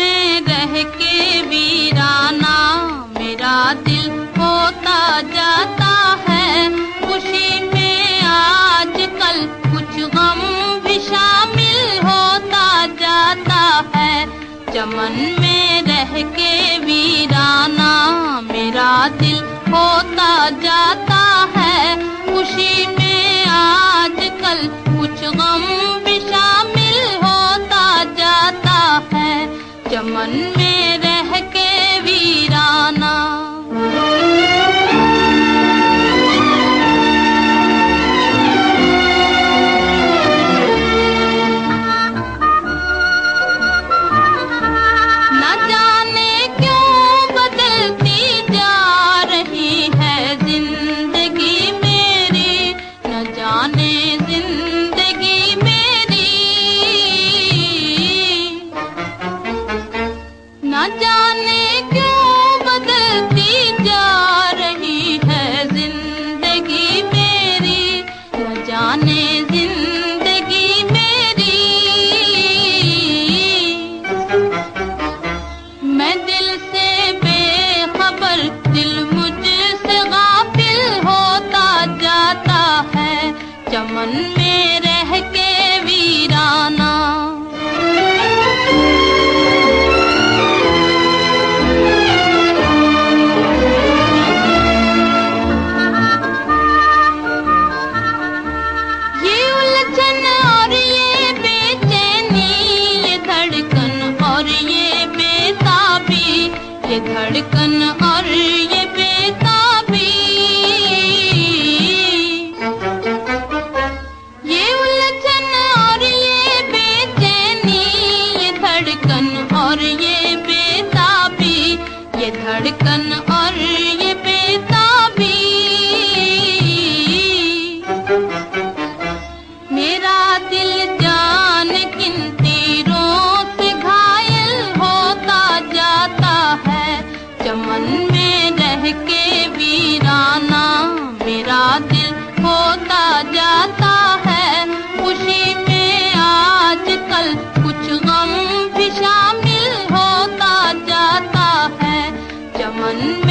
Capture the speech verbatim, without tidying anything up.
में रह के वीराना मेरा दिल होता जाता है। खुशी में आजकल कुछ गम भी शामिल होता जाता है। चमन में रह के वीराना मेरा दिल होता जाता है। खुशी में आजकल कुछ गम भी शामिल होता जाता है। चमन में रह के वीराना। न जाने क्यों बदलती जा रही है जिंदगी मेरी, न जाने जिंदगी मेरी, न जाने क्यों बदलती जा रही है जिंदगी मेरी, न जाने जिंदगी मेरी। मैं दिल से बेखबर, दिल मुझसे गाफिल होता जाता है। चमन में रह के वीराना। ये उलझन और ये बेचैनी, ये धड़कन और ये बेताबी, ये धड़कन और ये बेताबी, ये उलझन और ये बेचैनी, ये धड़कन और ये बेताबी, ये धड़कन और ये बेताबी। मेरा दिल जान किन तीरों से घायल होता जाता है। चमन में रह के वीराना मेरा दिल होता जाता है। खुशी में आजकल कुछ गम भी शामिल होता जाता है। चमन